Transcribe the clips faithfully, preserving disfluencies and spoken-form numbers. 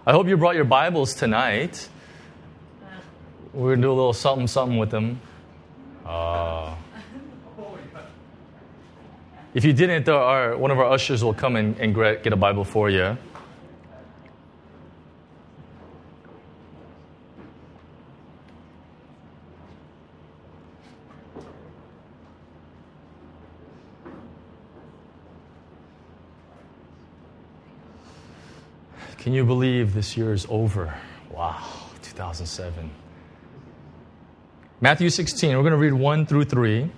I hope you brought your Bibles tonight. We're going to do a little something, something with them. Uh, if you didn't, our, one of our ushers will come and, and get a Bible for you. Can you believe this year is over? Wow, two thousand seven. Matthew sixteen, we're going to read one through three.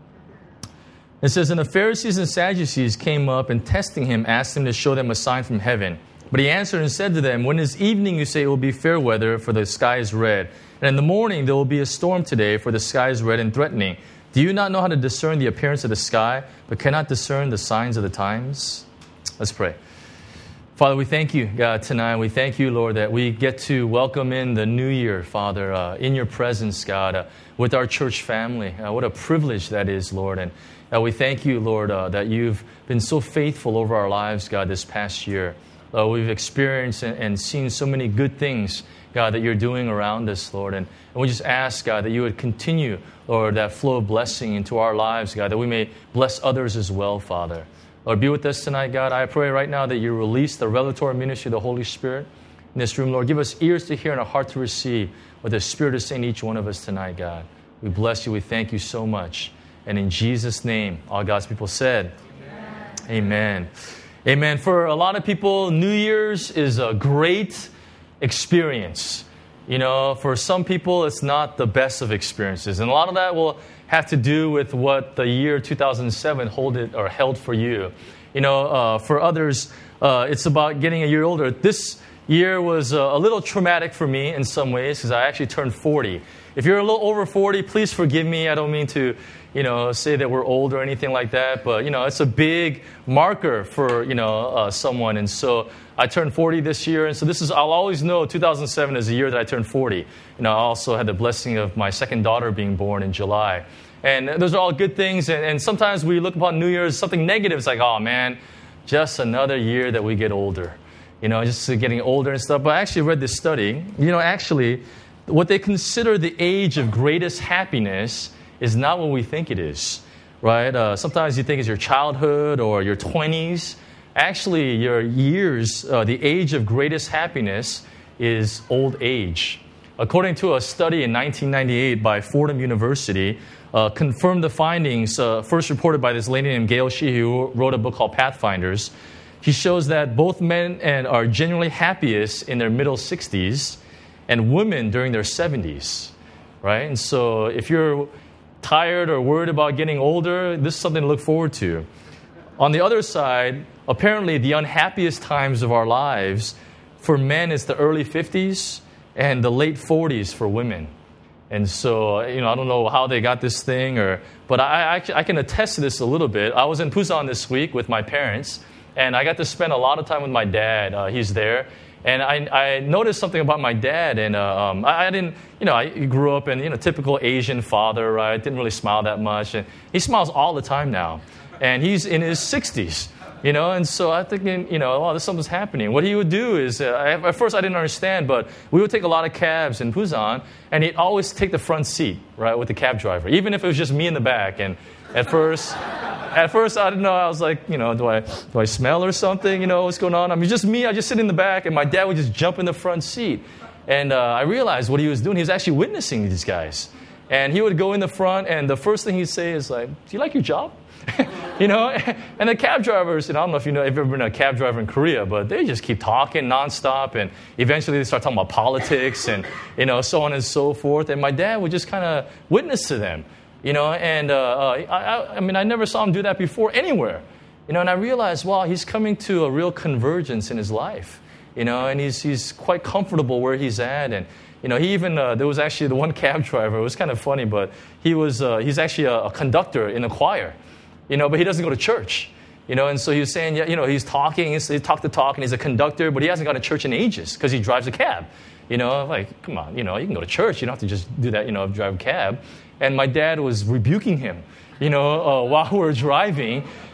It says, And the Pharisees and Sadducees came up and testing him, asked him to show them a sign from heaven. But he answered and said to them, When it is evening, you say it will be fair weather, for the sky is red. And in the morning there will be a storm today, for the sky is red and threatening. Do you not know how to discern the appearance of the sky, but cannot discern the signs of the times? Let's pray. Father, we thank you, God, tonight. We thank you, Lord, that we get to welcome in the new year, Father, uh, in your presence, God, uh, with our church family. Uh, what a privilege that is, Lord. And uh, we thank you, Lord, uh, that you've been so faithful over our lives, God, this past year. Uh, we've experienced and, and seen so many good things, God, that you're doing around us, Lord. And, and we just ask, God, that you would continue, Lord, that flow of blessing into our lives, God, that we may bless others as well, Father. Lord, be with us tonight, God. I pray right now that you release the revelatory ministry of the Holy Spirit in this room. Lord, give us ears to hear and a heart to receive what the Spirit is saying to each one of us tonight, God. We bless you. We thank you so much. And in Jesus' name, all God's people said, Amen. Amen. Amen. For a lot of people, New Year's is a great experience. You know, for some people, it's not the best of experiences. And a lot of that will have to do with what the year two thousand seven hold it, or held for you. You know, uh, for others, uh, it's about getting a year older. This year was uh, a little traumatic for me in some ways because I actually turned forty. If you're a little over forty, please forgive me. I don't mean to, you know, say that we're old or anything like that. But, you know, it's a big marker for, you know, uh, someone. And so I turned forty this year. And so this is, I'll always know two thousand seven is the year that I turned forty. You know, I also had the blessing of my second daughter being born in July. And those are all good things. And, and sometimes we look upon New Year as something negative. It's like, oh, man, just another year that we get older. You know, just getting older and stuff. But I actually read this study. You know, actually, what they consider the age of greatest happiness is not what we think it is, right? Uh, sometimes you think it's your childhood or your twenties. Actually, your years, uh, the age of greatest happiness is old age. According to a study in nineteen ninety-eight by Fordham University, uh, confirmed the findings uh, first reported by this lady named Gail Sheehy, who wrote a book called Pathfinders. She shows that both men and are generally happiest in their middle sixties and women during their seventies, right? And so if you're tired or worried about getting older, this is something to look forward to. On the other side, apparently the unhappiest times of our lives for men is the early fifties and the late forties for women. And so, you know, I don't know how they got this thing, or, but I, I, I can attest to this a little bit. I was in Busan this week with my parents, and I got to spend a lot of time with my dad. Uh, he's there. And I, I noticed something about my dad, and uh, um, I, I didn't, you know, I grew up in, you know, typical Asian father, right? Didn't really smile that much. And he smiles all the time now. And he's in his sixties, you know, and so I'm thinking, you know, oh, this something's happening. What he would do is, uh, I, at first I didn't understand, but we would take a lot of cabs in Busan, and he'd always take the front seat, right, with the cab driver, even if it was just me in the back. And at first, at first I didn't know. I was like, you know, do I do I smell or something? You know, what's going on? I mean, just me. I just sit in the back, and my dad would just jump in the front seat. And uh, I realized what he was doing. He was actually witnessing these guys. And he would go in the front, and the first thing he'd say is like, "Do you like your job?" You know, and the cab drivers, and I don't know if you know, if you've ever been a cab driver in Korea, but they just keep talking nonstop, and eventually they start talking about politics and, you know, so on and so forth. And my dad would just kind of witness to them, you know, and uh, uh, I, I mean, I never saw him do that before anywhere, you know, and I realized, wow, he's coming to a real convergence in his life, you know, and he's he's quite comfortable where he's at. And you know, he even, uh, there was actually the one cab driver, it was kind of funny, but he was, uh, he's actually a, a conductor in a choir. You know, but he doesn't go to church, you know, and so he was saying, yeah, you know, he's talking, he's, he talked the talk, and he's a conductor, but he hasn't gone to church in ages because he drives a cab, you know, like, come on, you know, you can go to church, you don't have to just do that, you know, drive a cab. And my dad was rebuking him, you know, uh, while we were driving,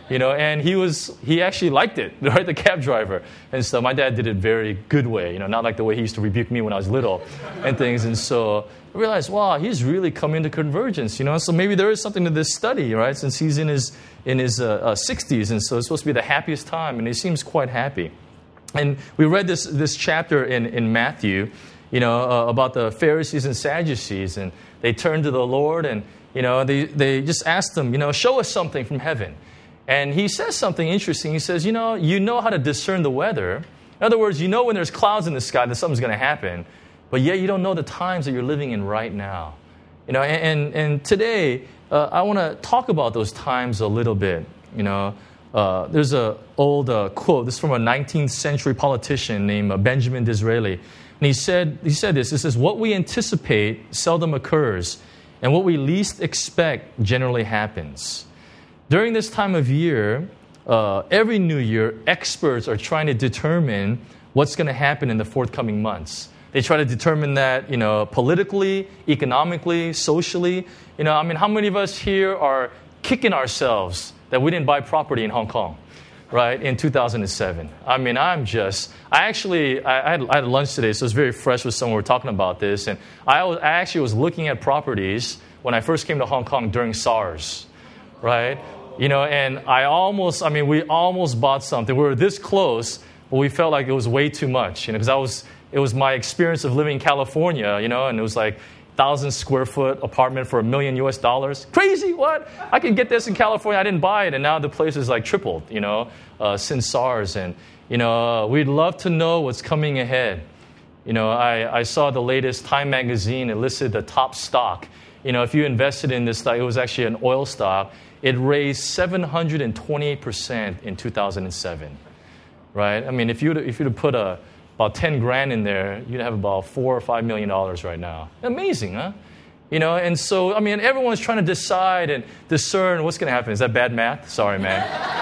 You know, and he was, he actually liked it, right, the cab driver. And so my dad did it very good way, you know, not like the way he used to rebuke me when I was little and things. And so I realized, wow, he's really coming to convergence, you know. So maybe there is something to this study, right, since he's in his in his uh, uh, sixties. And so it's supposed to be the happiest time, and he seems quite happy. And we read this this chapter in, in Matthew, you know, uh, about the Pharisees and Sadducees. And they turned to the Lord and, you know, they, they just asked him, you know, show us something from heaven. And he says something interesting. He says, you know, you know how to discern the weather. In other words, you know when there's clouds in the sky that something's going to happen, but yet you don't know the times that you're living in right now. You know, and, and today, uh, I want to talk about those times a little bit. You know, uh, there's an old uh, quote. This is from a nineteenth century politician named uh, Benjamin Disraeli. And he said, he said this, he says, what we anticipate seldom occurs, and what we least expect generally happens. During this time of year, uh, every new year, experts are trying to determine what's going to happen in the forthcoming months. They try to determine that, you know, politically, economically, socially. You know, I mean, how many of us here are kicking ourselves that we didn't buy property in Hong Kong, right, in two thousand seven? I mean, I'm just, I actually, I had, I had lunch today, so it's very fresh with someone. We were talking about this. And I, was, I actually was looking at properties when I first came to Hong Kong during SARS, right? You know, and I almost, I mean, we almost bought something. We were this close, but we felt like it was way too much, you know, because I was, it was my experience of living in California, you know, and it was like thousand square foot apartment for a million U S dollars. Crazy, what? I could get this in California. I didn't buy it, and now the place is like tripled, you know, uh, since SARS. And, you know, uh, we'd love to know what's coming ahead. You know, I, I saw the latest Time magazine. It listed the top stock. You know, if you invested in this stock, it was actually an oil stock. It raised seven hundred twenty-eight percent in two thousand seven, right? I mean, if you'd, if you'd put a, about ten grand in there, you'd have about four or five million dollars right now. Amazing, huh? You know, and so, I mean, everyone's trying to decide and discern what's going to happen. Is that bad math? Sorry, man.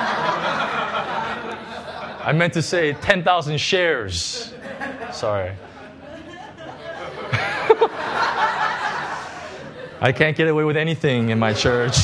I meant to say ten thousand shares. Sorry. I can't get away with anything in my church.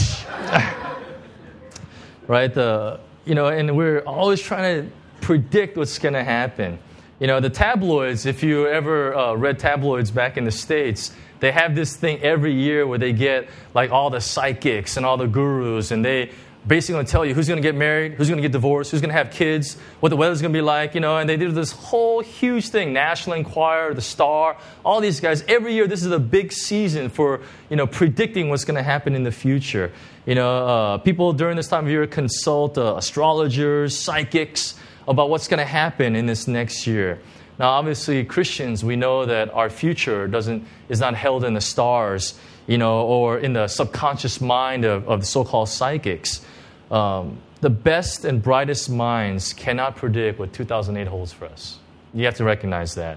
Right? The, you know, and we're always trying to predict what's going to happen. You know, the tabloids, if you ever uh, read tabloids back in the States, they have this thing every year where they get like all the psychics and all the gurus, and they basically going to tell you who's going to get married, who's going to get divorced, who's going to have kids, what the weather's going to be like, you know, and they do this whole huge thing. National Enquirer, The Star, all these guys. Every year, this is a big season for, you know, predicting what's going to happen in the future. You know, uh, people during this time of year consult uh, astrologers, psychics about what's going to happen in this next year. Now, obviously, Christians, we know that our future doesn't is not held in the stars, you know, or in the subconscious mind of, of the so-called psychics. Um, the best and brightest minds cannot predict what two thousand eight holds for us. You have to recognize that.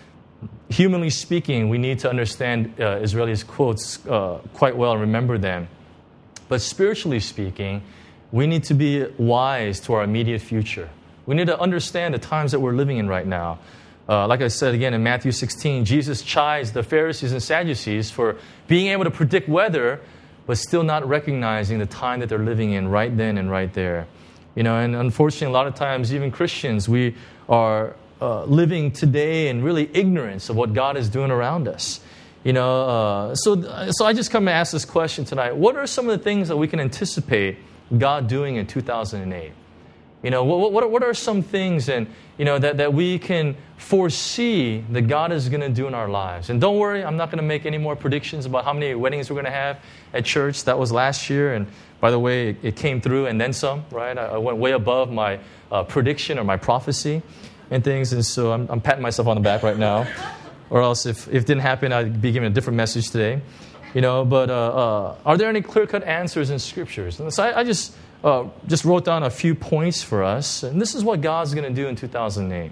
Humanly speaking, we need to understand uh, Israeli's quotes uh, quite well and remember them. But spiritually speaking, we need to be wise to our immediate future. We need to understand the times that we're living in right now. Uh, like I said again in Matthew sixteen, Jesus chides the Pharisees and Sadducees for being able to predict weather, but still not recognizing the time that they're living in right then and right there. You know, and unfortunately, a lot of times, even Christians, we are uh, living today in really ignorance of what God is doing around us. You know, uh, so so I just come to ask this question tonight: what are some of the things that we can anticipate God doing in two thousand eight? You know, what what what are some things and you know that, that we can foresee that God is going to do in our lives? And don't worry, I'm not going to make any more predictions about how many weddings we're going to have at church. That was last year, and by the way, it, it came through and then some. Right, I, I went way above my uh, prediction or my prophecy and things, and so I'm, I'm patting myself on the back right now. Or else, if, if it didn't happen, I'd be giving a different message today. You know, but uh, uh, are there any clear-cut answers in Scriptures? And so I, I just uh, just wrote down a few points for us, and this is what God's going to do in two thousand eight.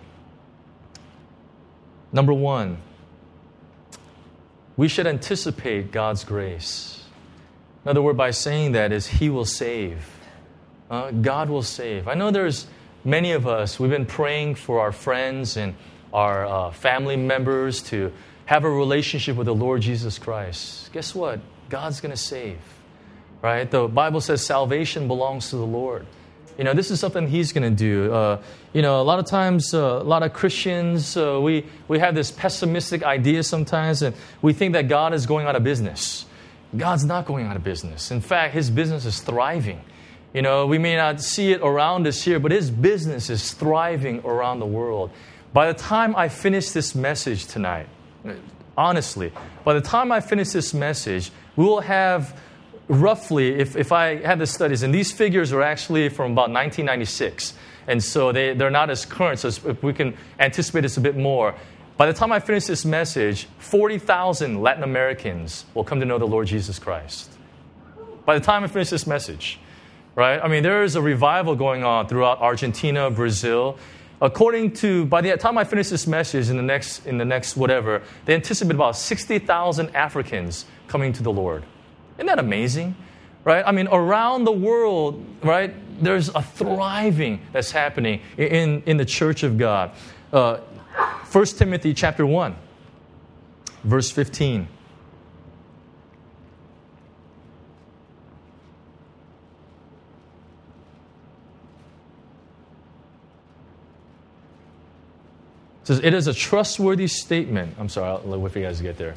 Number one, we should anticipate God's grace. Another word by saying that is He will save. Uh, God will save. I know there's many of us, we've been praying for our friends and our uh, family members to have a relationship with the Lord Jesus Christ. Guess what? God's going to save, right? The Bible says salvation belongs to the Lord. You know, this is something He's going to do. Uh, you know, a lot of times, uh, a lot of Christians, uh, we, we have this pessimistic idea sometimes, and we think that God is going out of business. God's not going out of business. In fact, His business is thriving. You know, we may not see it around us here, but His business is thriving around the world. By the time I finish this message tonight, honestly, by the time I finish this message, we will have roughly, if, if I had the studies, and these figures are actually from about nineteen ninety-six, and so they, they're not as current, so if we can anticipate this a bit more. By the time I finish this message, forty thousand Latin Americans will come to know the Lord Jesus Christ. By the time I finish this message, right? I mean, there is a revival going on throughout Argentina, Brazil. According to, by the time I finish this message in the next, in the next whatever, they anticipate about sixty thousand Africans coming to the Lord. Isn't that amazing? Right? I mean, around the world, right, there's a thriving that's happening in, in the church of God. Uh, First Timothy chapter one, verse fifteen. It says, it is a trustworthy statement. I'm sorry, I'll wait for you guys to get there.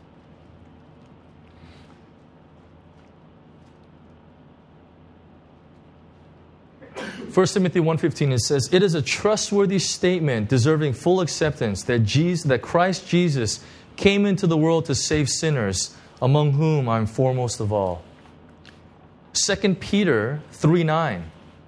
First Timothy one fifteen, it says, it is a trustworthy statement deserving full acceptance that Jesus, that Christ Jesus came into the world to save sinners, among whom I am foremost of all. Second Peter three nine.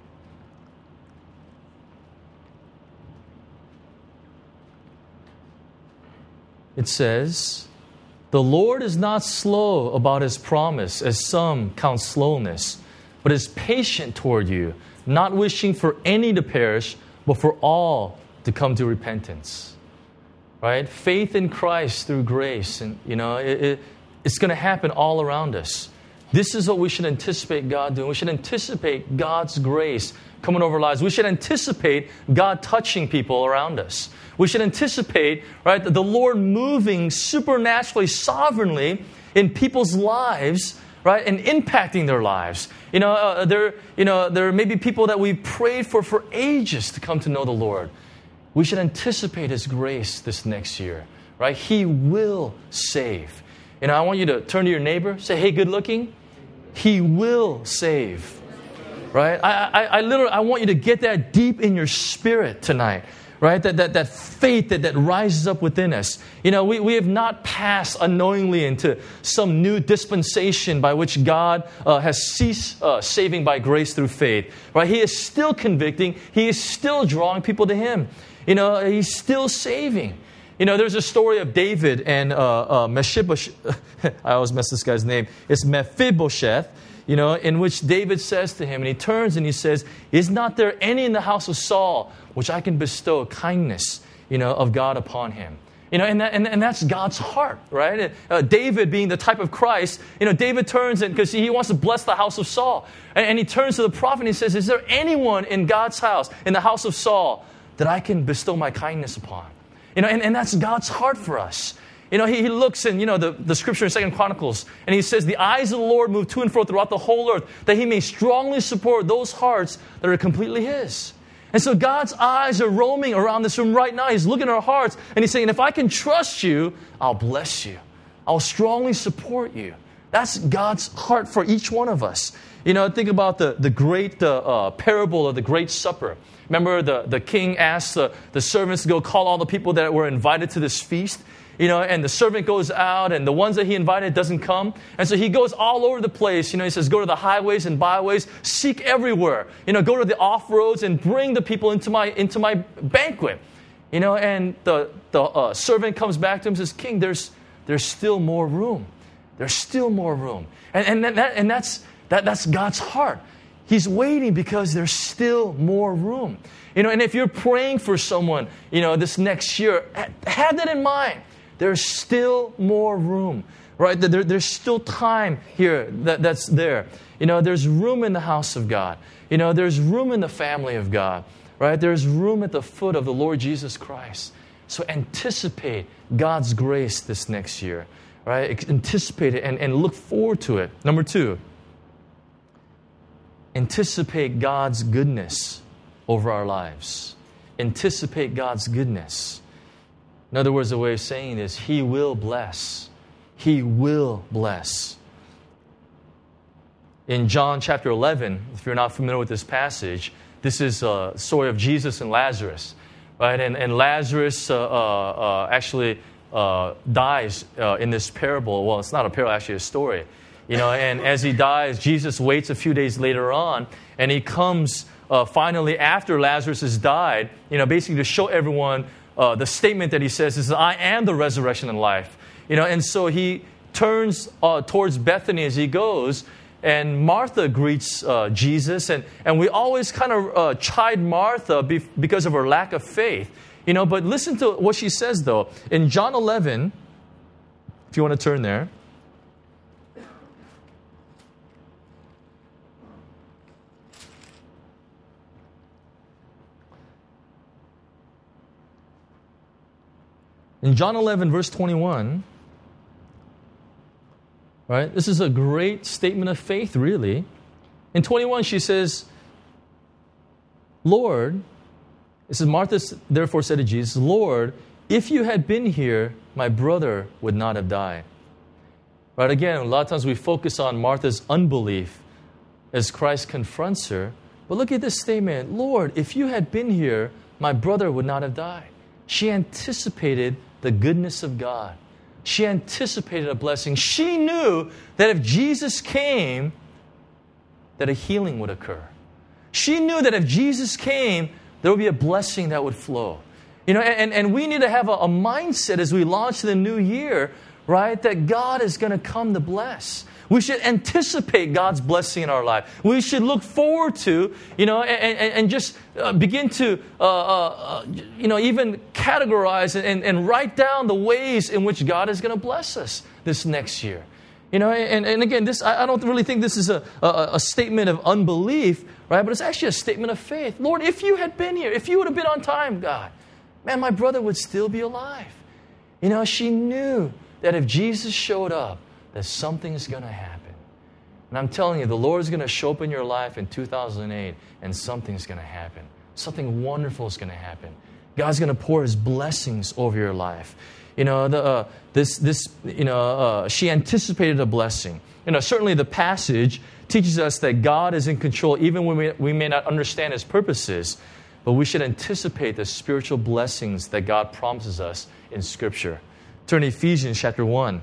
It says, the Lord is not slow about His promise, as some count slowness, but is patient toward you, not wishing for any to perish, but for all to come to repentance. Right? Faith in Christ through grace. And, you know, it, it, it's going to happen all around us. This is what we should anticipate God doing. We should anticipate God's grace coming over our lives. We should anticipate God touching people around us. We should anticipate, right, the Lord moving supernaturally, sovereignly in people's lives, right, and impacting their lives. You know, uh, there, you know, there may be people that we've prayed for for ages to come to know the Lord. We should anticipate His grace this next year, right? He will save. You know, I want you to turn to your neighbor, say, hey, good looking. He will save, right? I, I, I literally, I want you to get that deep in your spirit tonight. Right? That, that, that faith that, that rises up within us. You know, we, we have not passed unknowingly into some new dispensation by which God uh, has ceased uh, saving by grace through faith. Right? He is still convicting. He is still drawing people to Him. You know, He's still saving. You know, there's a story of David and uh, uh, Mephibosheth. I always mess this guy's name. It's Mephibosheth. You know, in which David says to him, and he turns and he says, is not there any in the house of Saul which I can bestow kindness, you know, of God upon him? You know, and, that, and, and that's God's heart, right? Uh, David being the type of Christ, you know, David turns and because he wants to bless the house of Saul. And, and he turns to the prophet and he says, is there anyone in God's house, in the house of Saul, that I can bestow my kindness upon? You know, and, and that's God's heart for us. You know, he, he looks in, you know, the, the scripture in Second Chronicles, and he says, the eyes of the Lord move to and fro throughout the whole earth, that He may strongly support those hearts that are completely His. And so God's eyes are roaming around this room right now. He's looking at our hearts, and He's saying, if I can trust you, I'll bless you. I'll strongly support you. That's God's heart for each one of us. You know, think about the, the great uh, uh, parable of the Great Supper. Remember, the, the king asked the, the servants to go call all the people that were invited to this feast. You know, and the servant goes out, and the ones that he invited doesn't come. And so he goes all over the place. You know, he says, go to the highways and byways, seek everywhere. You know, go to the off-roads and bring the people into my into my banquet. You know, and the, the uh, servant comes back to him and says, King, there's there's still more room. There's still more room. And and that and that's that that's God's heart. He's waiting because there's still more room. You know, and if you're praying for someone, you know, this next year, have that in mind. There's still more room, right? There, there's still time here that, that's there. You know, there's room in the house of God. You know, there's room in the family of God, right? There's room at the foot of the Lord Jesus Christ. So anticipate God's grace this next year, right? Anticipate it and, and look forward to it. Number two, anticipate God's goodness over our lives. Anticipate God's goodness. In other words, the way of saying this, He will bless. He will bless. In John chapter eleven, if you're not familiar with this passage, this is a story of Jesus and Lazarus, right? And, and Lazarus uh, uh, uh, actually uh, dies uh, in this parable. Well, it's not a parable, actually a story. You know, and as he dies, Jesus waits a few days later on, and he comes uh, finally after Lazarus has died, you know, basically to show everyone uh, the statement that he says is, I am the resurrection and life. You know, and so he turns uh, towards Bethany as he goes, and Martha greets uh, Jesus, and, and we always kind of uh, chide Martha be- because of her lack of faith. You know, but listen to what she says, though. In John eleven, if you want to turn there, in John eleven, verse twenty-one, right? This is a great statement of faith, really. In twenty-one, she says, Lord, it says, Martha therefore said to Jesus, Lord, if you had been here, my brother would not have died. Right? Again, a lot of times we focus on Martha's unbelief as Christ confronts her. But look at this statement, Lord, if you had been here, my brother would not have died. She anticipated the goodness of God. She anticipated a blessing. She knew that if Jesus came, that a healing would occur. She knew that if Jesus came, there would be a blessing that would flow. You know, and, and we need to have a, a mindset as we launch the new year, right, that God is going to come to bless. We should anticipate God's blessing in our life. We should look forward to, you know, and, and, and just uh, begin to, uh, uh, you know, even categorize and, and write down the ways in which God is going to bless us this next year. You know, and, and again, this I don't really think this is a, a, a statement of unbelief, right? But it's actually a statement of faith. Lord, if you had been here, if you would have been on time, God, man, my brother would still be alive. You know, she knew that if Jesus showed up, that something's going to happen. And I'm telling you, the Lord is going to show up in your life in two thousand eight, and something's going to happen. Something wonderful is going to happen. God's going to pour His blessings over your life. You know, the, uh, this, this, you know, uh, she anticipated a blessing. You know, certainly the passage teaches us that God is in control, even when we, we may not understand His purposes. But we should anticipate the spiritual blessings that God promises us in Scripture. Turn to Ephesians chapter one.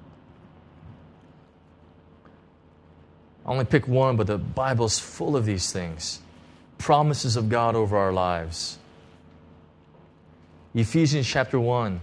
I only pick one, but the Bible's full of these things. Promises of God over our lives. Ephesians chapter one.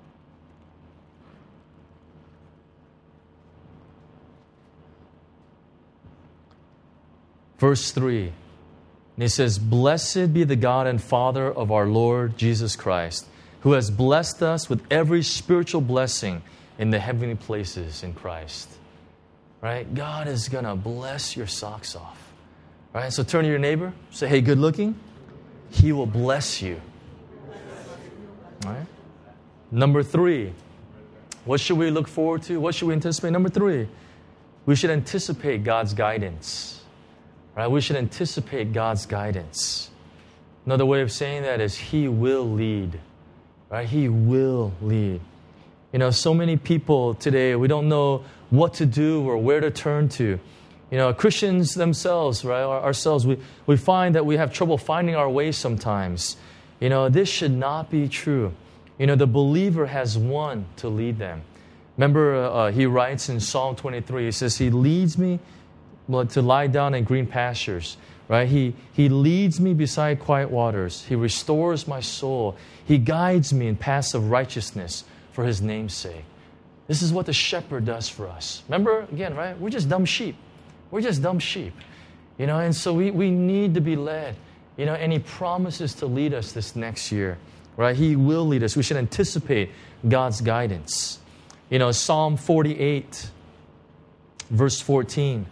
Verse three. And he says, Blessed be the God and Father of our Lord Jesus Christ, who has blessed us with every spiritual blessing in the heavenly places in Christ. Right? God is going to bless your socks off. Right? So turn to your neighbor. Say, hey, good looking. He will bless you. Right? Number three. What should we look forward to? What should we anticipate? Number three. We should anticipate God's guidance. Right? We should anticipate God's guidance. Another way of saying that is He will lead. Right? He will lead. You know, so many people today, we don't know what to do or where to turn to. You know, Christians themselves, right, ourselves, we, we find that we have trouble finding our way sometimes. You know, this should not be true. You know, the believer has one to lead them. Remember, uh, he writes in Psalm twenty-three, he says, He leads me to lie down in green pastures. Right? He, he leads me beside quiet waters. He restores my soul. He guides me in paths of righteousness for His name's sake. This is what the shepherd does for us. Remember, again, right? We're just dumb sheep. We're just dumb sheep. You know, and so we, we need to be led. You know, and He promises to lead us this next year. Right? He will lead us. We should anticipate God's guidance. You know, Psalm forty-eight, verse fourteen.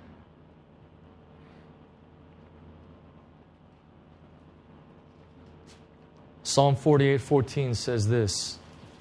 Psalm forty-eight, fourteen says this.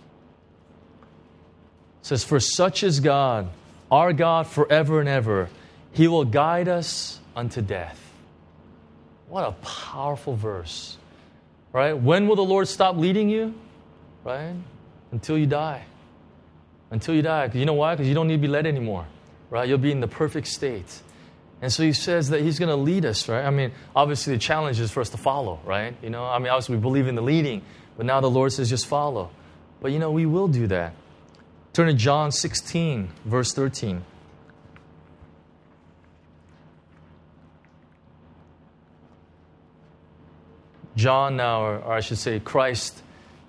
It says, For such is God, our God forever and ever. He will guide us unto death. What a powerful verse, right? When will the Lord stop leading you? Right? Until you die. Until you die. You know why? Because you don't need to be led anymore, right? You'll be in the perfect state. And so he says that he's going to lead us, right? I mean, obviously the challenge is for us to follow, right? You know, I mean, obviously we believe in the leading, but now the Lord says just follow. But, you know, we will do that. Turn to John sixteen, verse thirteen. John now, or, or I should say Christ,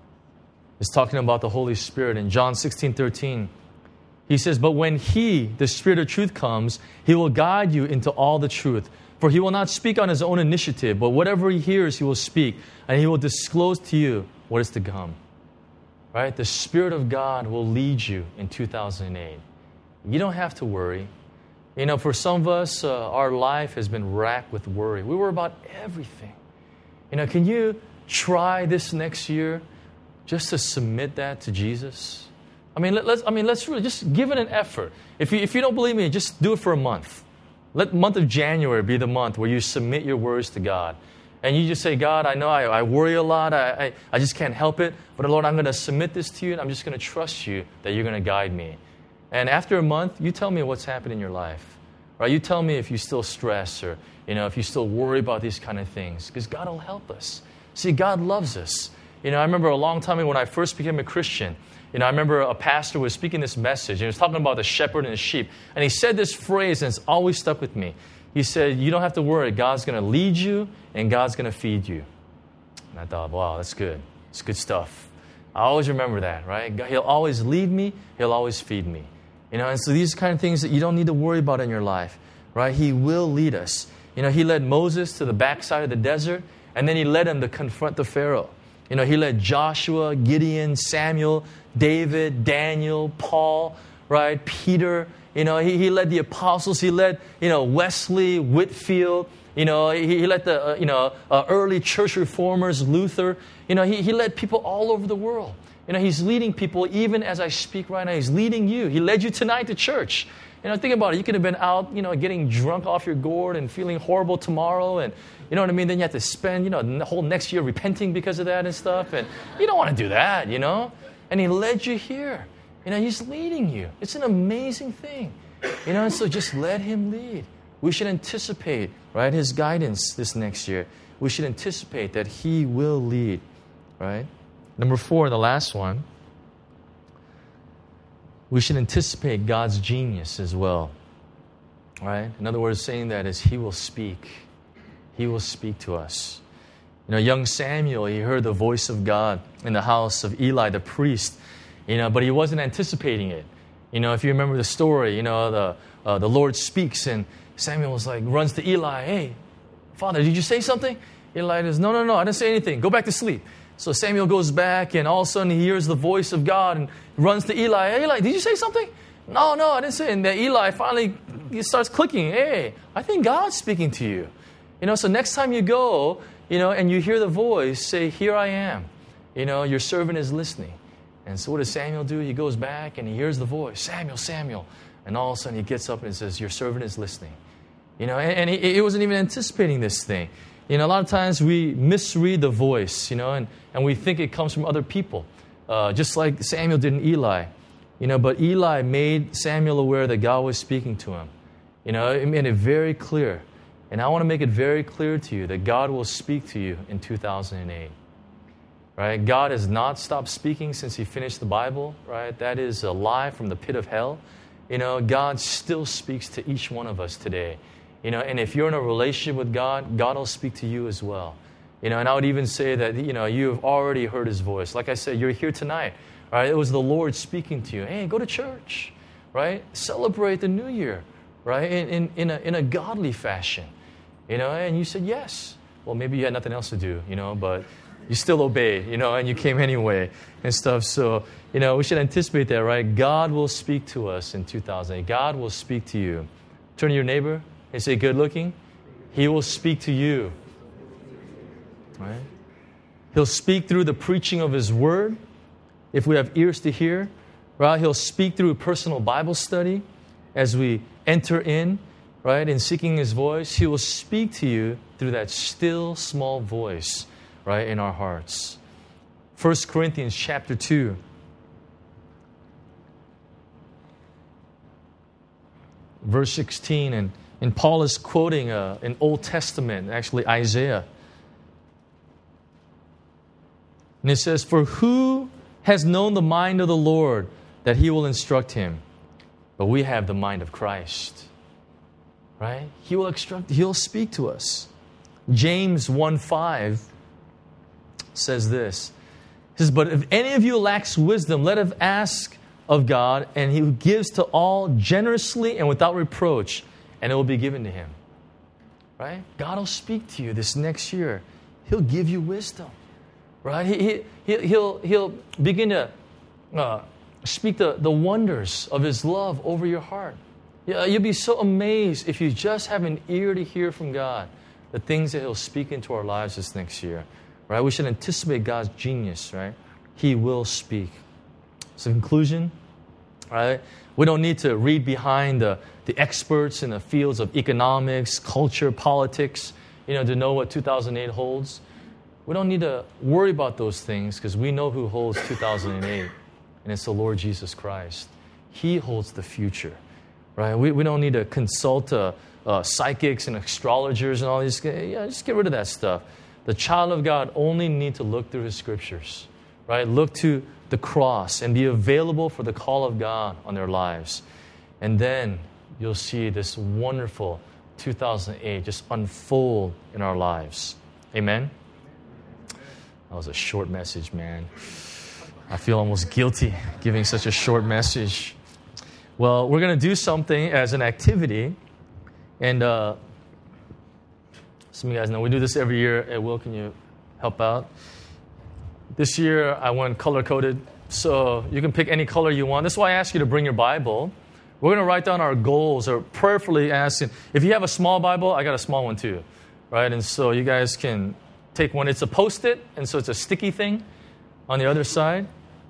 is talking about the Holy Spirit. In John sixteen thirteen, he says, "But when He, the Spirit of truth, comes, He will guide you into all the truth. For He will not speak on His own initiative, but whatever He hears, He will speak, and He will disclose to you what is to come." Right? The Spirit of God will lead you in two thousand eight. You don't have to worry. You know, for some of us, uh, our life has been racked with worry. We worry about everything. You know, can you try this next year just to submit that to Jesus? I mean, let, let's. I mean, let's really just give it an effort. If you if you don't believe me, just do it for a month. Let the month of January be the month where you submit your worries to God. And you just say, God, I know I, I worry a lot. I, I, I just can't help it. But Lord, I'm going to submit this to you, and I'm just going to trust you that you're going to guide me. And after a month, you tell me what's happened in your life. Right? You tell me if you still stress or, you know, if you still worry about these kind of things. Because God will help us. See, God loves us. You know, I remember a long time ago when I first became a Christian, you know, I remember a pastor was speaking this message, and he was talking about the shepherd and the sheep. And he said this phrase, and it's always stuck with me. He said, you don't have to worry. God's going to lead you, and God's going to feed you. And I thought, wow, that's good. It's good stuff. I always remember that, right? He'll always lead me. He'll always feed me. You know, and so these are kind of things that you don't need to worry about in your life, right? He will lead us. You know, He led Moses to the backside of the desert, and then He led him to confront the Pharaoh. You know, He led Joshua, Gideon, Samuel, David, Daniel, Paul, right? Peter. You know, he, he led the apostles. He led, you know, Wesley, Whitfield. You know, he, he led the, uh, you know, uh, early church reformers, Luther. You know, he, he led people all over the world. You know, He's leading people even as I speak right now. He's leading you. He led you tonight to church. You know, think about it. You could have been out, you know, getting drunk off your gourd and feeling horrible tomorrow. And, you know what I mean? Then you have to spend, you know, the whole next year repenting because of that and stuff. And you don't want to do that, you know. And He led you here. You know, He's leading you. It's an amazing thing. You know, and so just let Him lead. We should anticipate, right, His guidance this next year. We should anticipate that He will lead, right? Number four, the last one. We should anticipate God's genius as well, right? In other words, saying that is He will speak. He will speak to us. You know, young Samuel, he heard the voice of God in the house of Eli, the priest. You know, but he wasn't anticipating it. You know, if you remember the story, you know, the uh, the Lord speaks, and Samuel was like, runs to Eli, "Hey, Father, did you say something?" Eli says, "No, no, no, I didn't say anything. Go back to sleep." So Samuel goes back, and all of a sudden he hears the voice of God and runs to Eli. "Hey, Eli, did you say something?" "No, no, I didn't say it." And then Eli finally he starts clicking. "Hey, I think God's speaking to you." You know, so next time you go, you know, and you hear the voice, say, "Here I am." You know, your servant is listening. And so what does Samuel do? He goes back and he hears the voice, "Samuel, Samuel." And all of a sudden he gets up and says, "Your servant is listening." You know, and, and he, he wasn't even anticipating this thing. You know, a lot of times we misread the voice, you know, and, and we think it comes from other people. Uh, just like Samuel did in Eli. You know, but Eli made Samuel aware that God was speaking to him. You know, it made it very clear. And I want to make it very clear to you that God will speak to you in two thousand eight. Right? God has not stopped speaking since He finished the Bible. Right? That is a lie from the pit of hell. You know, God still speaks to each one of us today. You know, and if you're in a relationship with God, God will speak to you as well. You know, and I would even say that, you know, you have already heard His voice. Like I said, you're here tonight. Right? It was the Lord speaking to you. Hey, go to church. Right? Celebrate the new year. Right? In, in, in, a, in a godly fashion. You know, and you said yes. Well, maybe you had nothing else to do, you know, but you still obeyed, you know, and you came anyway and stuff. So, you know, we should anticipate that, right? God will speak to us in two thousand eight. God will speak to you. Turn to your neighbor and say, "Good looking." He will speak to you. Right? He'll speak through the preaching of His word. If we have ears to hear, right? He'll speak through personal Bible study as we enter in right, in seeking His voice, He will speak to you through that still small voice, right, in our hearts. First Corinthians chapter two. Verse sixteen, and, and Paul is quoting uh, an Old Testament, actually Isaiah. And it says, "For who has known the mind of the Lord, that He will instruct him? But we have the mind of Christ." Right? He will instruct, He'll speak to us. James one five says this. It says, "But if any of you lacks wisdom, let him ask of God, and He who gives to all generously and without reproach, and it will be given to him." Right? God will speak to you this next year. He'll give you wisdom. Right? He, he, he'll, he'll begin to uh, speak the, the wonders of His love over your heart. You'll be so amazed if you just have an ear to hear from God, the things that He'll speak into our lives this next year. Right? We should anticipate God's genius, right? He will speak. So in conclusion, right? We don't need to read behind the, the experts in the fields of economics, culture, politics, you know, to know what two thousand eight holds. We don't need to worry about those things because we know who holds two thousand eight, and it's the Lord Jesus Christ. He holds the future, right? We, we don't need to consult uh, uh, psychics and astrologers and all these. Yeah, just get rid of that stuff. The child of God only need to look through His scriptures, right? Look to the cross and be available for the call of God on their lives. And then you'll see this wonderful two thousand eight just unfold in our lives. Amen? That was a short message, man. I feel almost guilty giving such a short message. Well, we're going to do something as an activity. And uh, some of you guys know we do this every year. Hey, Will, can you help out? This year, I went color-coded. So you can pick any color you want. That's why I ask you to bring your Bible. We're going to write down our goals or prayerfully asking. If you have a small Bible, I got a small one too. Right? And so you guys can take one. It's a Post-it, and so it's a sticky thing on the other side.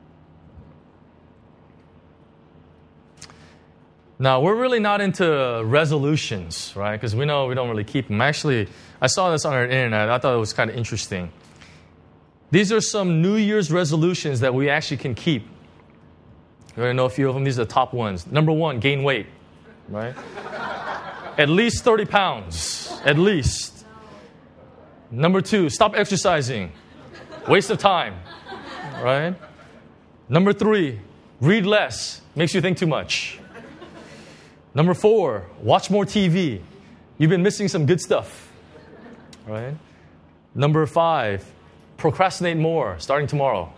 Now, we're really not into resolutions, right? Because we know we don't really keep them. Actually, I saw this on our internet. I thought it was kind of interesting. These are some New Year's resolutions that we actually can keep. You already know a few of them. These are the top ones. Number one, gain weight, right? At least thirty pounds, at least. Number two, stop exercising. Waste of time, right? Number three, read less. Makes you think too much. Number four, watch more T V. You've been missing some good stuff, right? Number five, procrastinate more, starting tomorrow.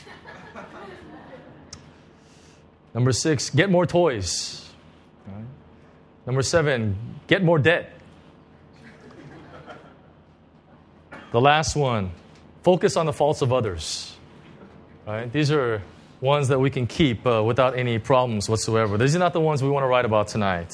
Number six, get more toys. Right? Number seven, get more debt. The last one, focus on the faults of others. Right? These are ones that we can keep uh, without any problems whatsoever. These are not the ones we want to write about tonight.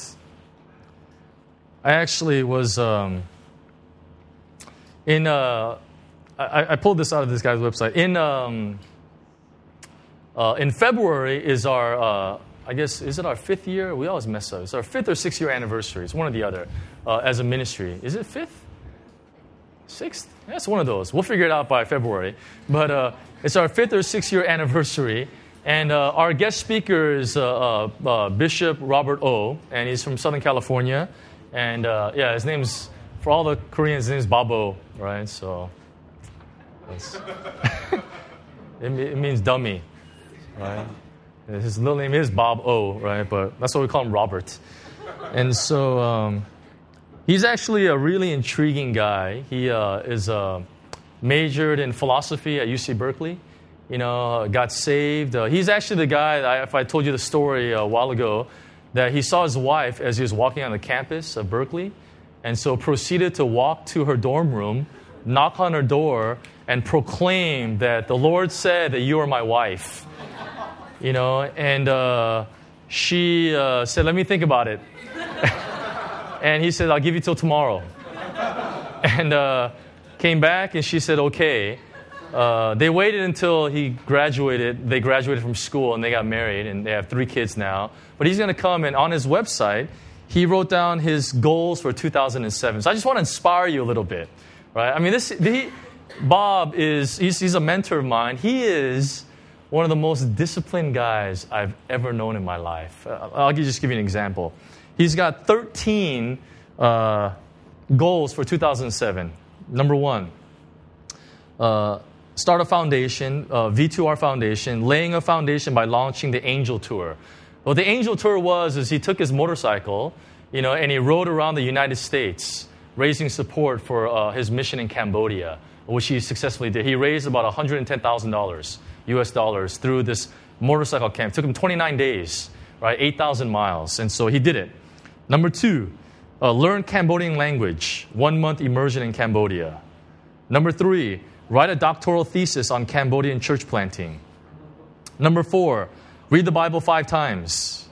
I actually was um, in, uh, I, I pulled this out of this guy's website. In um, uh, in February is our, uh, I guess, is it our fifth year? We always mess up. It's our fifth or sixth year anniversary. It's one or the other uh, as a ministry. Is it fifth? Sixth? Yeah, it's one of those. We'll figure it out by February. But uh, it's our fifth or sixth year anniversary. And uh, our guest speaker is uh, uh, uh, Bishop Robert O. And he's from Southern California. And uh, yeah, his name's, for all the Koreans, his name's Babo, right? So that's, it, it means dummy, right? His little name is Bob O, right? But that's what we call him, Robert. And so um, he's actually a really intriguing guy. He uh, is uh, majored in philosophy at U C Berkeley. You know, got saved. Uh, he's actually the guy, that I, if I told you the story a while ago, that he saw his wife as he was walking on the campus of Berkeley, and so proceeded to walk to her dorm room, knock on her door, and proclaim that the Lord said that you are my wife. You know, and uh, she uh, said, let me think about it. And he said, I'll give you till tomorrow. And uh, came back, and she said, okay. Uh, they waited until he graduated. They graduated from school, and they got married, and they have three kids now. But he's going to come, and on his website, he wrote down his goals for two thousand seven. So I just want to inspire you a little bit, right? I mean, this he, Bob is, he's, he's a mentor of mine. He is one of the most disciplined guys I've ever known in my life. Uh, I'll just give you an example. He's got thirteen uh, goals for two thousand seven. Number one, uh, start a foundation, uh, V two R Foundation, laying a foundation by launching the Angel Tour. What the Angel Tour was is he took his motorcycle, you know, and he rode around the United States, raising support for uh, his mission in Cambodia, which he successfully did. He raised about one hundred ten thousand dollars, U S dollars, through this motorcycle camp. It took him twenty-nine days, right, eight thousand miles, and so he did it. Number two, uh, learn Cambodian language, one-month immersion in Cambodia. Number three, write a doctoral thesis on Cambodian church planting. Number four, read the Bible five times.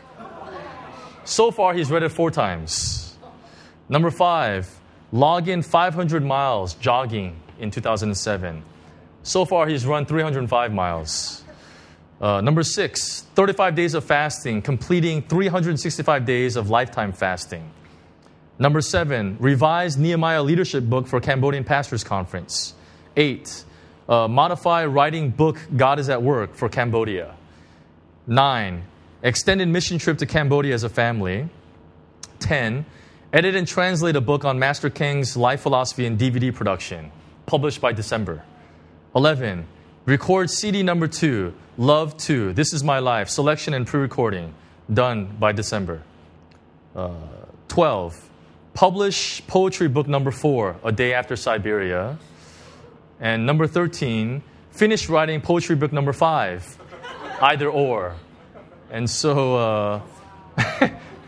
So far, he's read it four times. Number five, log in five hundred miles jogging in two thousand seven. So far, he's run three hundred five miles. Uh, number six, thirty-five days of fasting, completing three hundred sixty-five days of lifetime fasting. Number seven, revise Nehemiah leadership book for Cambodian Pastors Conference. Eight, uh, modify writing book God is at Work for Cambodia. Nine, extended mission trip to Cambodia as a family. Ten, edit and translate a book on Master King's life philosophy and D V D production, published by December. Eleven, record C D number two, Love two, This Is My Life, selection and pre-recording, done by December. Uh, Twelve, publish poetry book number four, A Day After Siberia. And number thirteen, finish writing poetry book number five, Either Or. And so, uh,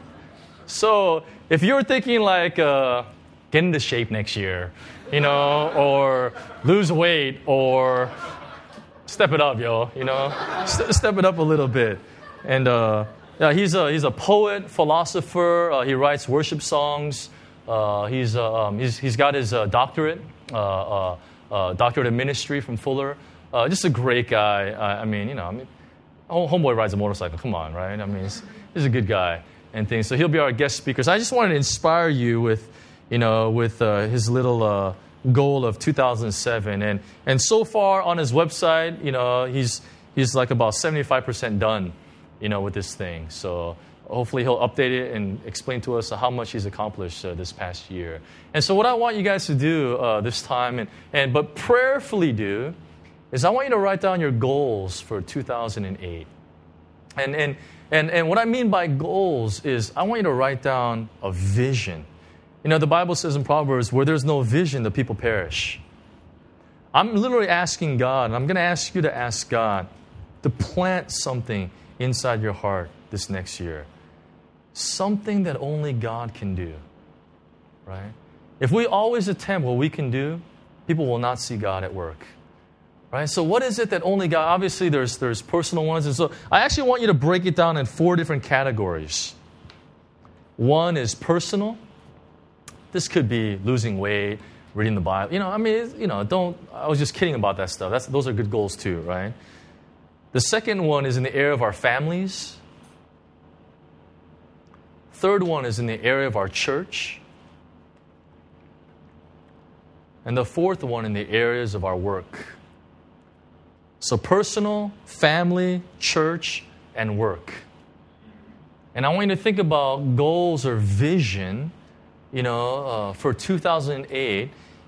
so if you're thinking like, uh, get into shape next year, you know, or lose weight, or step it up, yo, you know, St- step it up a little bit. And uh, yeah, he's a he's a poet, philosopher. Uh, he writes worship songs. Uh, he's uh, um, he's he's got his uh, doctorate, uh, uh, uh, doctorate of ministry from Fuller. Uh, just a great guy. I, I mean, you know, I mean. Homeboy rides a motorcycle. Come on, right? I mean, he's, he's a good guy and things. So he'll be our guest speaker. So I just wanted to inspire you with, you know, with uh, his little uh, goal of two thousand seven. And and so far on his website, you know, he's he's like about seventy-five percent done, you know, with this thing. So hopefully he'll update it and explain to us how much he's accomplished uh, this past year. And so what I want you guys to do uh, this time, and and but prayerfully do, is I want you to write down your goals for two thousand eight. And, and, and, and what I mean by goals is I want you to write down a vision. You know, the Bible says in Proverbs, where there's no vision, the people perish. I'm literally asking God, and I'm going to ask you to ask God to plant something inside your heart this next year. Something that only God can do, right? If we always attempt what we can do, people will not see God at work. Right? So what is it that only God, obviously there's there's personal ones. And so I actually want you to break it down in four different categories. One is personal. This could be losing weight, reading the Bible. You know, I mean, you know, don't, I was just kidding about that stuff. That's, those are good goals too, right? The second one is in the area of our families. Third one is in the area of our church. And the fourth one in the areas of our work. So personal, family, church, and work. And I want you to think about goals or vision, you know, uh, for two thousand eight.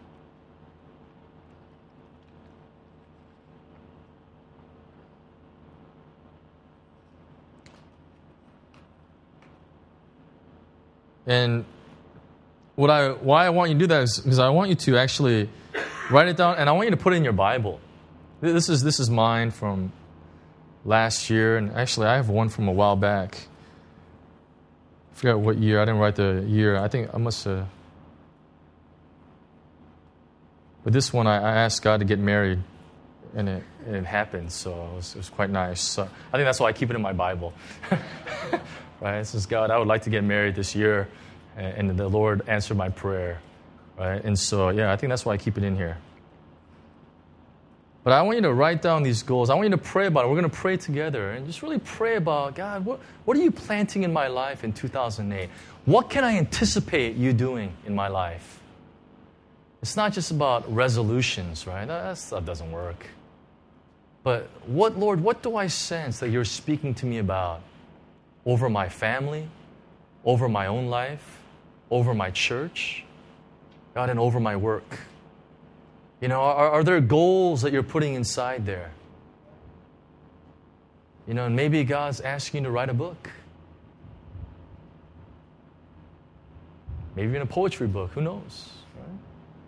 And what I why I want you to do that is because I want you to actually write it down, and I want you to put it in your Bible. This is this is mine from last year, and actually I have one from a while back. I forgot what year. I didn't write the year. I think I must have. But this one, I, I asked God to get married, and it, and it happened, so it was, it was quite nice. So I think that's why I keep it in my Bible. Right? It says, God, I would like to get married this year, and, and the Lord answered my prayer. Right? And so, yeah, I think that's why I keep it in here. But I want you to write down these goals. I want you to pray about it. We're going to pray together and just really pray about, God, what, what are you planting in my life in two thousand eight? What can I anticipate you doing in my life? It's not just about resolutions, right? That stuff doesn't work. But what, Lord, what do I sense that you're speaking to me about over my family, over my own life, over my church, God, and over my work? You know, are, are there goals that you're putting inside there? You know, and maybe God's asking you to write a book. Maybe even a poetry book. Who knows? Right?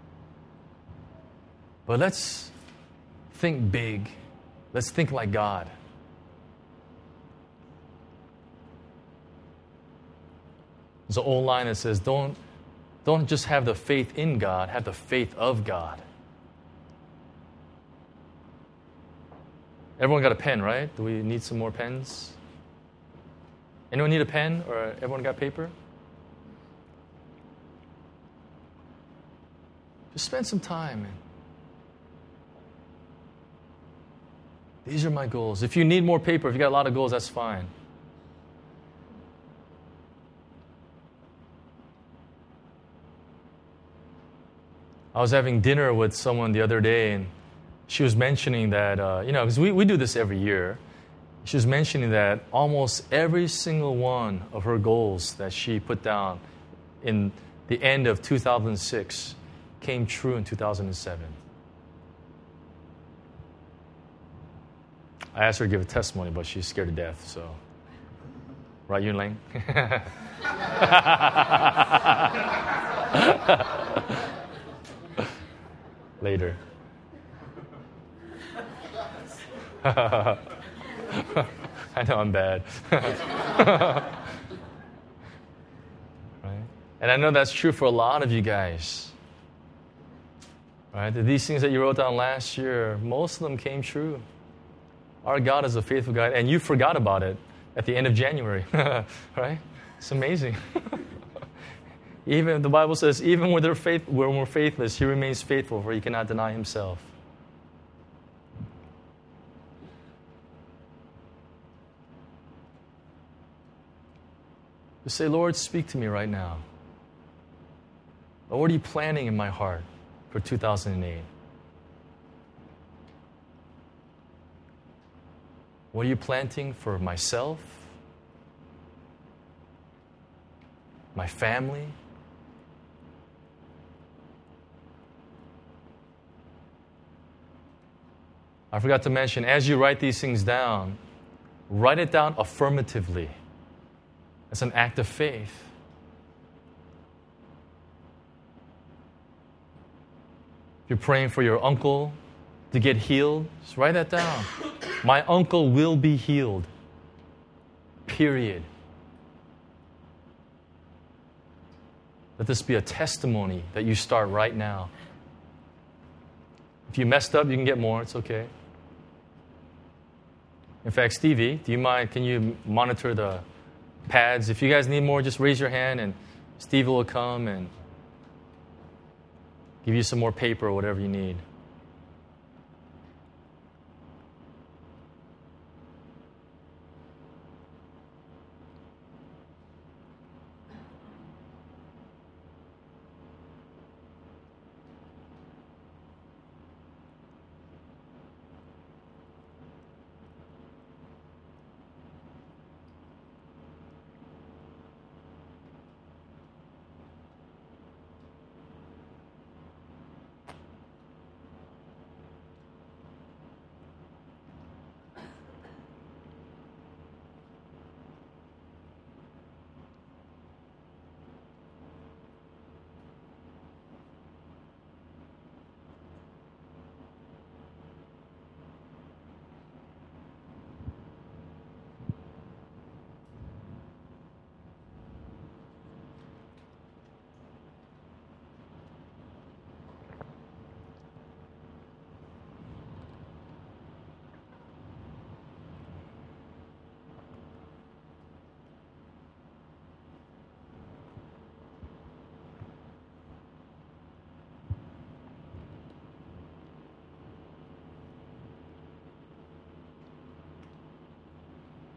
But let's think big. Let's think like God. There's an old line that says, don't, don't just have the faith in God, have the faith of God. Everyone got a pen, right? Do we need some more pens? Anyone need a pen, or everyone got paper? Just spend some time. These are my goals. If you need more paper, if you got a lot of goals, that's fine. I was having dinner with someone the other day, and she was mentioning that, uh, you know, because we, we do this every year. She was mentioning that almost every single one of her goals that she put down in the end of two thousand six came true in two thousand seven. I asked her to give a testimony, but she's scared to death, so. Right, Yun Lang? Later. I know I'm bad. Right? And I know that's true for a lot of you guys. Right? These things that you wrote down last year, most of them came true. Our God is a faithful God, and you forgot about it at the end of January. Right? It's amazing. Even the Bible says, even when, they're faith, when we're faithless, He remains faithful, for He cannot deny Himself. Just say, Lord, speak to me right now. Lord, what are you planning in my heart for two thousand eight? What are you planting for myself, my family? I forgot to mention, as you write these things down, write it down affirmatively. It's an act of faith. If you're praying for your uncle to get healed, just write that down. My uncle will be healed. Period. Let this be a testimony that you start right now. If you messed up, you can get more. It's okay. In fact, Stevie, do you mind, can you monitor the pads? If you guys need more, just raise your hand and Stevie will come and give you some more paper or whatever you need.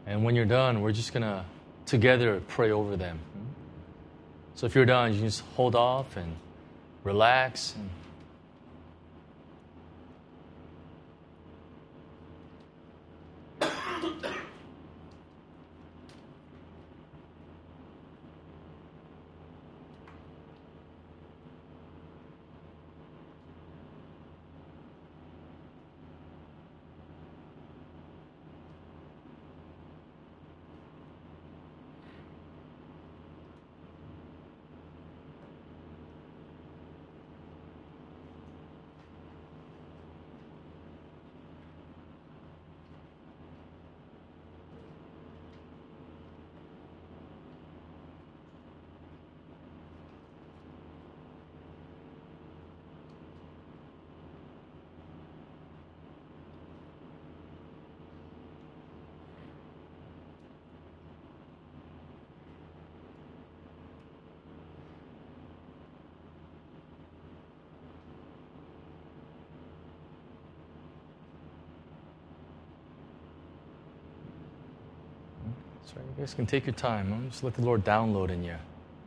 And when you're done, we're just going to together pray over them. So if you're done, you can just hold off and relax. And so you guys can take your time. Just let the Lord download in you.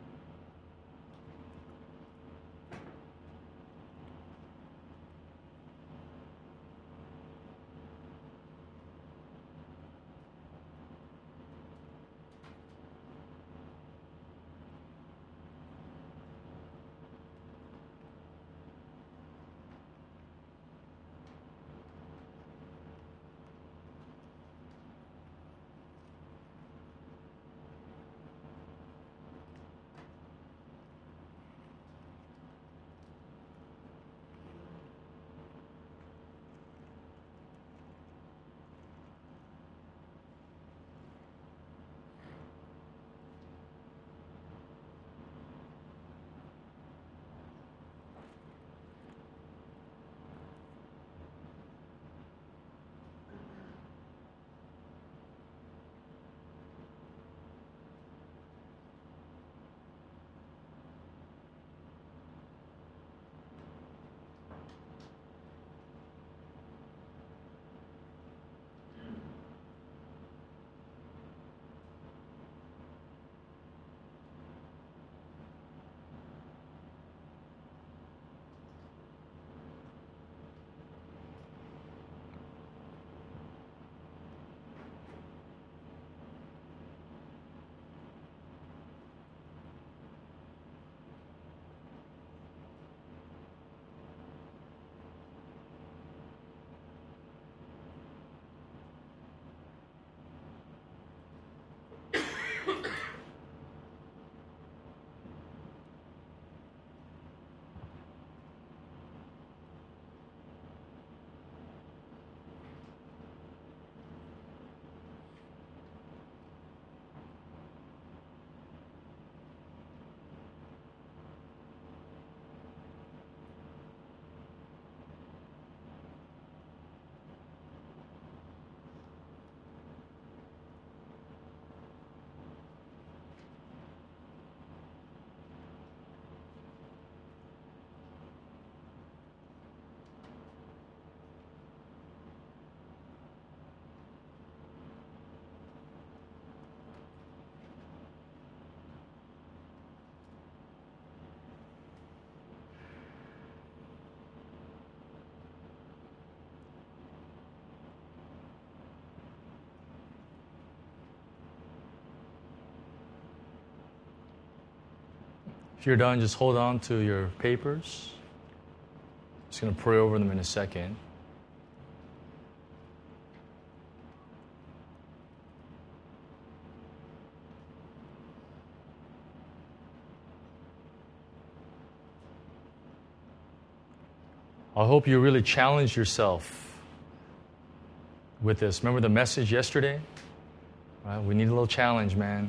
If you're done, just hold on to your papers. I'm just going to pray over them in a second. I hope you really challenge yourself with this. Remember the message yesterday? Right, we need a little challenge, man.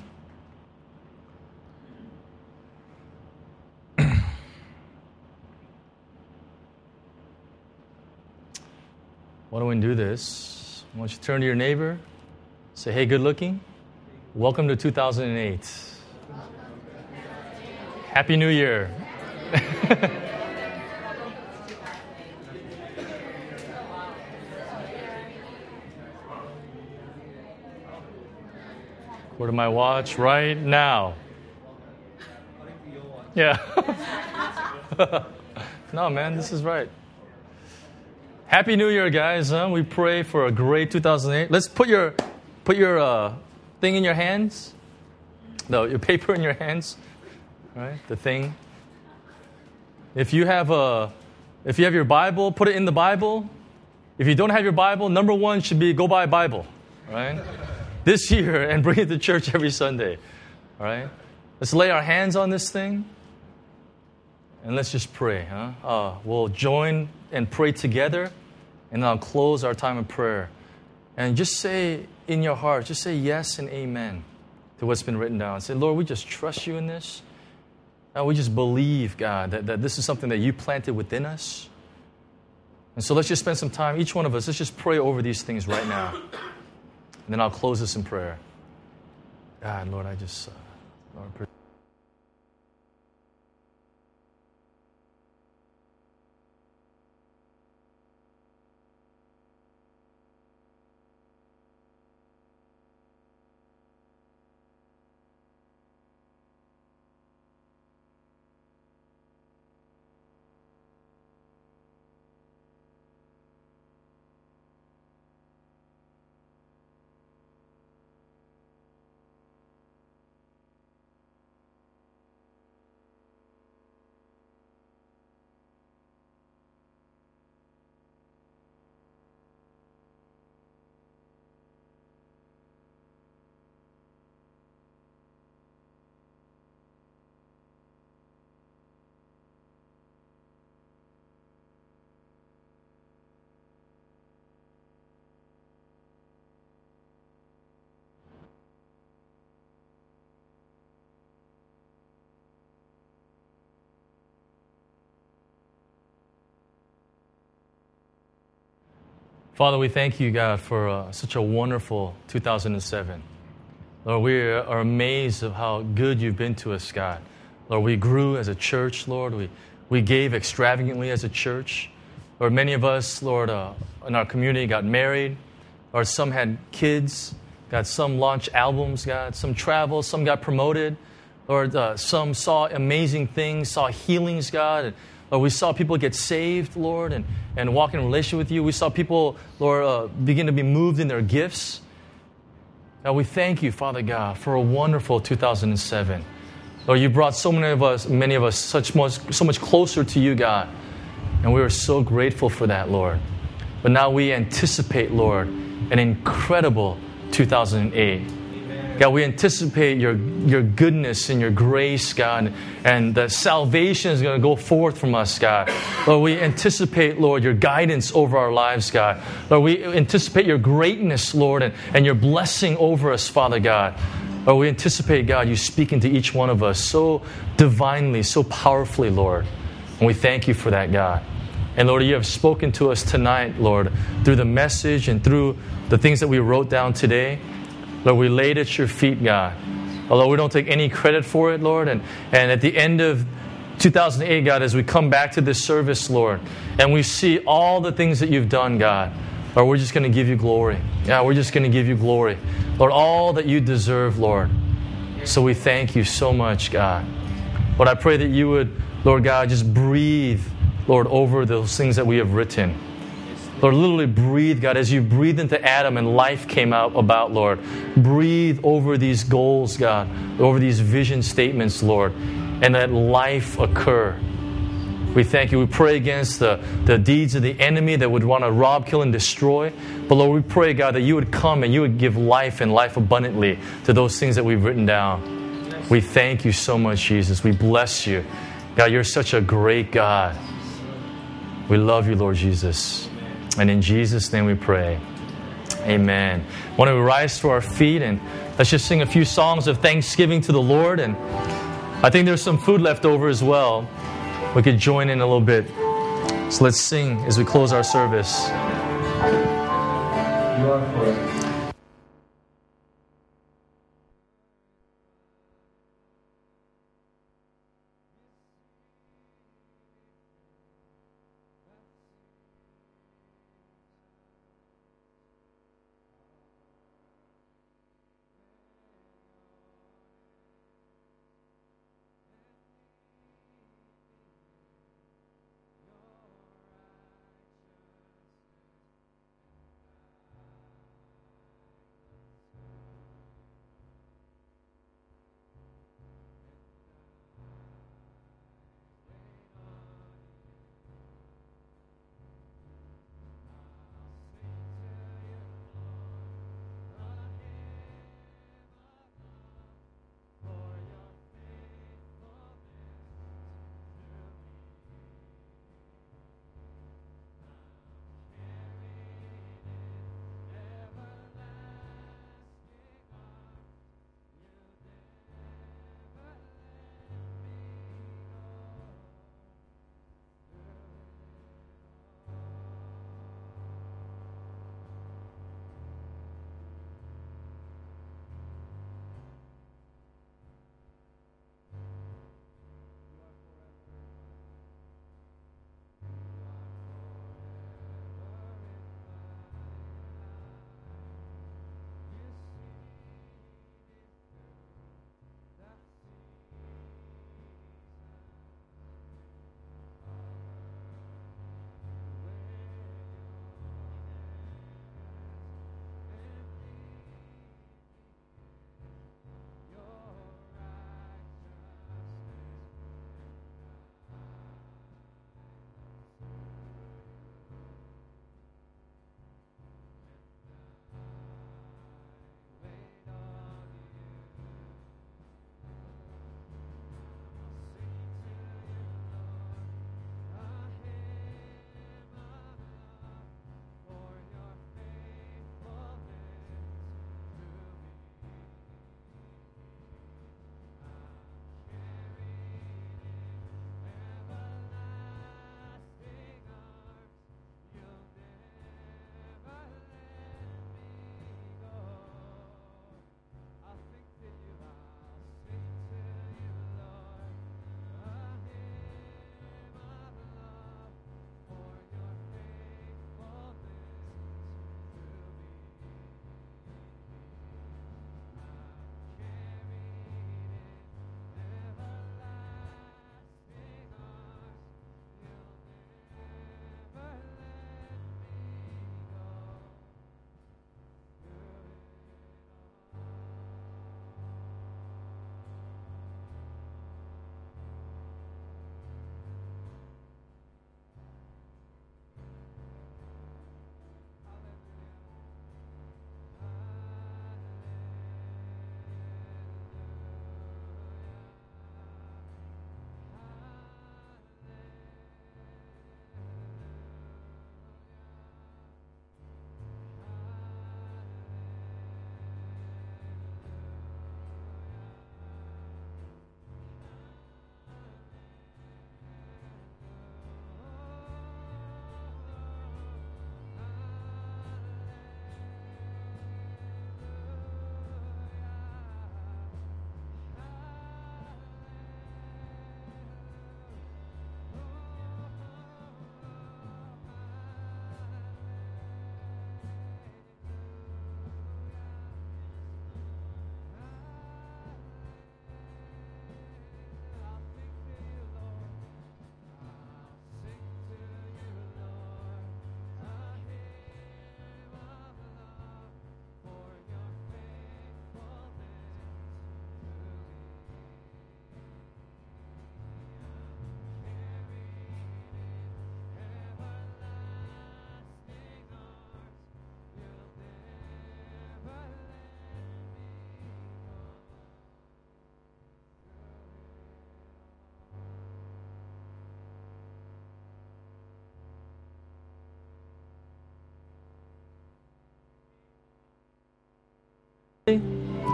Why don't we do this? I want you to turn to your neighbor, say, hey, good looking. Welcome to two thousand eight. Happy New Year. Go to my watch right now. Yeah. No, man, this is right. Happy New Year, guys. Huh? We pray for a great two thousand eight. Let's put your put your uh, thing in your hands. No, your paper in your hands. Right? The thing. If you have a if you have your Bible, put it in the Bible. If you don't have your Bible, number one should be go buy a Bible, right? This year, and bring it to church every Sunday, all right? Let's lay our hands on this thing, and let's just pray, huh? Uh, we'll join and pray together, and I'll close our time of prayer. And just say in your heart, just say yes and amen to what's been written down. Say, Lord, we just trust you in this. And we just believe, God, that, that this is something that you planted within us. And so let's just spend some time, each one of us, let's just pray over these things right now. And then I'll close this in prayer. God, Lord, I just, uh, Lord, pray. Father, we thank you, God, for uh, such a wonderful two thousand seven. Lord, we are amazed of how good you've been to us, God. Lord, we grew as a church, Lord. We, we gave extravagantly as a church. Lord, many of us, Lord, uh, in our community got married. Or some had kids. God, some launched albums, God. Some traveled. Some got promoted. Lord, uh, some saw amazing things, saw healings, God. And, Lord, we saw people get saved, Lord, and, and walk in a relationship with you. We saw people, Lord, uh, begin to be moved in their gifts. God, we thank you, Father God, for a wonderful two thousand seven. Lord, you brought so many of us, many of us, such much, so much closer to you, God. And we are so grateful for that, Lord. But now we anticipate, Lord, an incredible two thousand eight. God, we anticipate your, your goodness and your grace, God, and that salvation is going to go forth from us, God. Lord, we anticipate, Lord, your guidance over our lives, God. Lord, we anticipate your greatness, Lord, and, and your blessing over us, Father God. Lord, we anticipate, God, you speaking to each one of us so divinely, so powerfully, Lord. And we thank you for that, God. And Lord, you have spoken to us tonight, Lord, through the message and through the things that we wrote down today. Lord, we laid at your feet, God. Although we don't take any credit for it, Lord. And, and at the end of two thousand eight, God, as we come back to this service, Lord, and we see all the things that you've done, God, Lord, we're just going to give you glory. Yeah, we're just going to give you glory. Lord, all that you deserve, Lord. So we thank you so much, God. Lord, I pray that you would, Lord God, just breathe, Lord, over those things that we have written. Lord, literally breathe, God, as you breathed into Adam and life came out about, Lord. Breathe over these goals, God, over these vision statements, Lord, and let life occur. We thank you. We pray against the, the deeds of the enemy that would want to rob, kill, and destroy. But Lord, we pray, God, that you would come and you would give life and life abundantly to those things that we've written down. We thank you so much, Jesus. We bless you. God, you're such a great God. We love you, Lord Jesus. And in Jesus' name we pray. Amen. Why don't we rise to our feet and let's just sing a few songs of thanksgiving to the Lord. And I think there's some food left over as well. We could join in a little bit. So let's sing as we close our service. You are correct.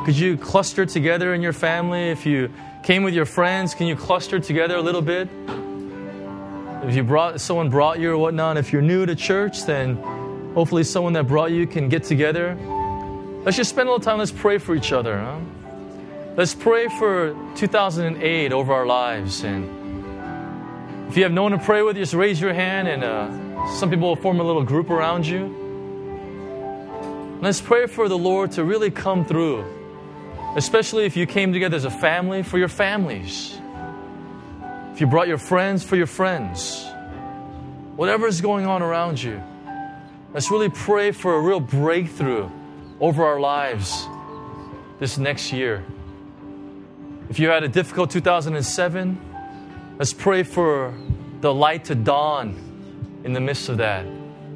could you cluster together in your family? If you came with your friends, can you cluster together a little bit? If you brought someone brought you or whatnot, if you're new to church, then hopefully someone that brought you can get together. Let's just spend a little time. Let's pray for each other. Huh? Let's pray for two thousand eight over our lives. And if you have no one to pray with, just raise your hand, and uh, some people will form a little group around you. Let's pray for the Lord to really come through, especially if you came together as a family, for your families. If you brought your friends, for your friends. Whatever is going on around you, let's really pray for a real breakthrough over our lives this next year. If you had a difficult two thousand seven, let's pray for the light to dawn in the midst of that.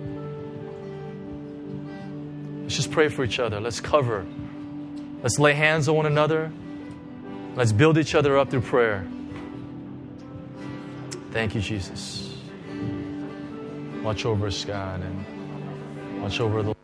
Let's just pray for each other. Let's cover. Let's lay hands on one another. Let's build each other up through prayer. Thank you, Jesus. Watch over us, God, and watch over the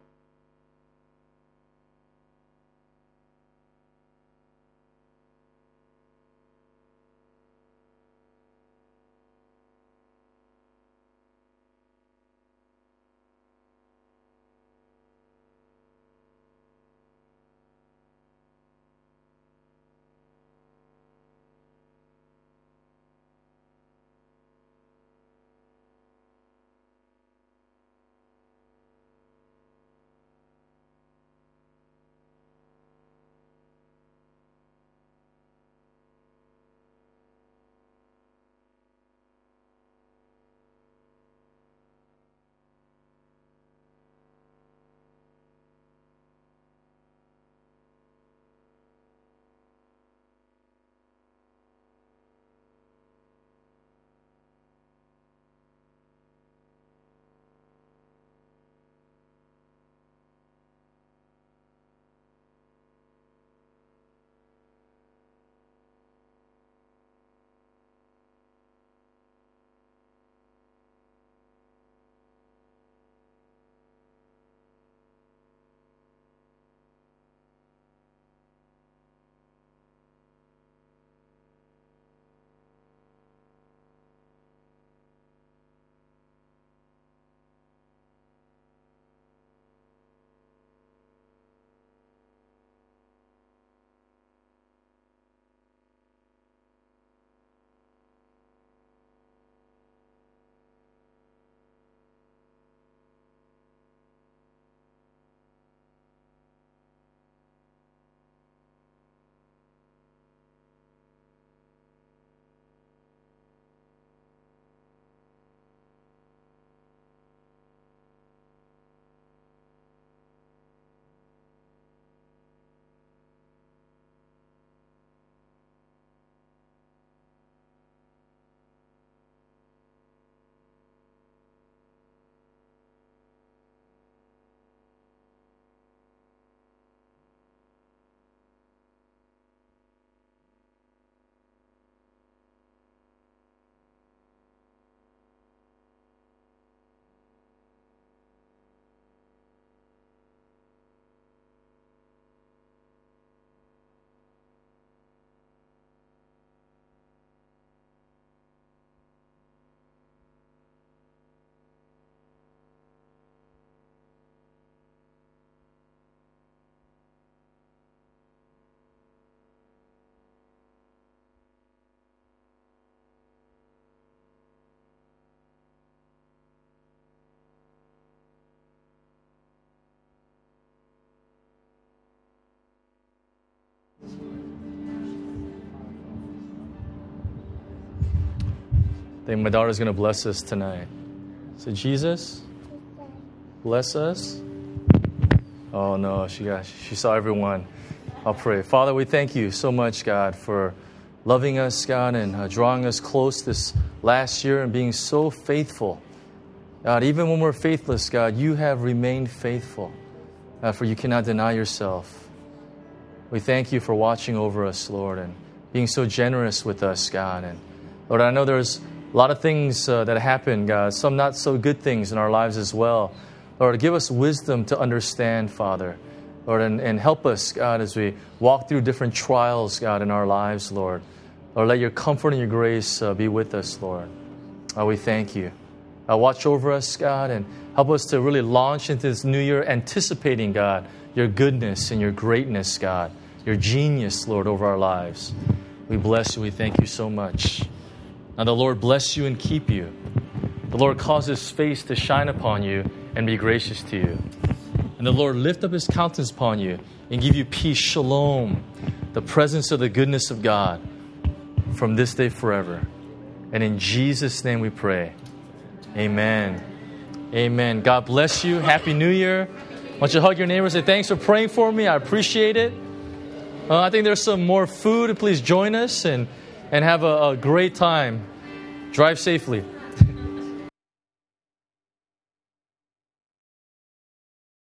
I think my daughter's going to bless us tonight. So Jesus, bless us. Oh no, she got, she saw everyone. I'll pray. Father, we thank you so much, God, for loving us, God, and uh, drawing us close this last year and being so faithful. God, even when we're faithless, God, you have remained faithful, uh, for you cannot deny yourself. We thank you for watching over us, Lord, and being so generous with us, God. And Lord, I know there's a lot of things uh, that happen, God, some not so good things in our lives as well. Lord, give us wisdom to understand, Father, Lord, and, and help us, God, as we walk through different trials, God, in our lives, Lord. Lord, let your comfort and your grace uh, be with us, Lord. Uh, we thank you. Uh, watch over us, God, and help us to really launch into this new year anticipating, God, your goodness and your greatness, God, your genius, Lord, over our lives. We bless you. We thank you so much. Now the Lord bless you and keep you. The Lord cause His face to shine upon you and be gracious to you. And the Lord lift up His countenance upon you and give you peace, shalom, the presence of the goodness of God from this day forever. And in Jesus' name we pray. Amen. Amen. God bless you. Happy New Year. I want you to hug your neighbor and say, thanks for praying for me. I appreciate it. Uh, I think there's some more food. Please join us and, and have a, a great time. Drive safely.